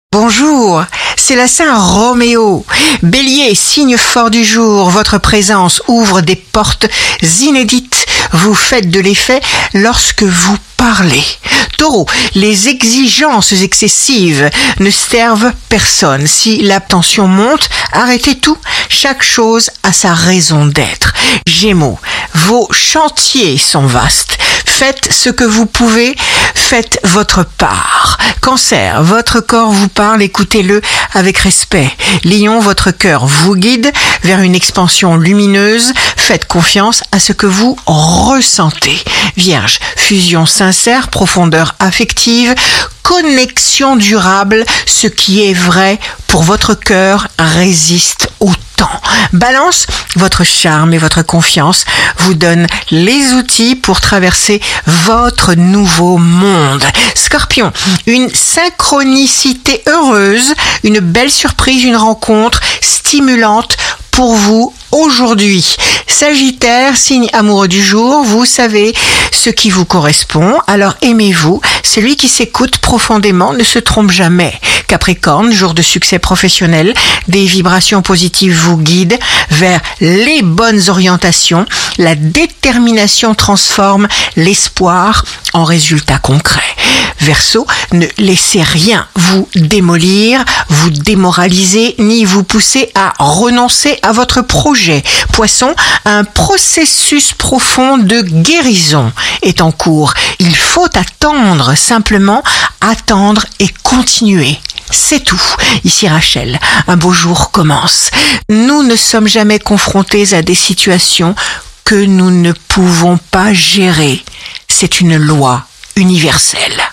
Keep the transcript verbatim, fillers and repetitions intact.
Bonjour, c'est la Saint-Roméo. Bélier, signe fort du jour, votre présence ouvre des portes inédites. Vous faites de l'effet lorsque vous parlez. Taureau, les exigences excessives ne servent personne. Si la tension monte, arrêtez tout. Chaque chose a sa raison d'être. Gémeaux, vos chantiers sont vastes. Faites ce que vous pouvez, faites votre part. Cancer, votre corps vous parle, écoutez-le avec respect. Lion, votre cœur vous guide vers une expansion lumineuse. Faites confiance à ce que vous ressentez. Vierge, fusion sincère, profondeur affective, connexion durable. Ce qui est vrai pour votre cœur résiste au temps. Balance, votre charme et votre confiance vous donnent les outils pour traverser votre nouveau monde. Scorpion, une synchronicité heureuse, une belle surprise, une rencontre stimulante pour vous aujourd'hui. Sagittaire, signe amoureux du jour, vous savez ce qui vous correspond, alors aimez-vous. Celui qui s'écoute profondément ne se trompe jamais. Capricorne, jour de succès professionnel, des vibrations positives vous guident vers les bonnes orientations. La détermination transforme l'espoir en résultats concrets. Verseau, ne laissez rien vous démolir, vous démoraliser, ni vous pousser à renoncer à votre projet. Poisson, un processus profond de guérison est en cours. Il faut attendre, simplement attendre et continuer. C'est tout. Ici Rachel, un beau jour commence. Nous ne sommes jamais confrontés à des situations que nous ne pouvons pas gérer. C'est une loi universelle.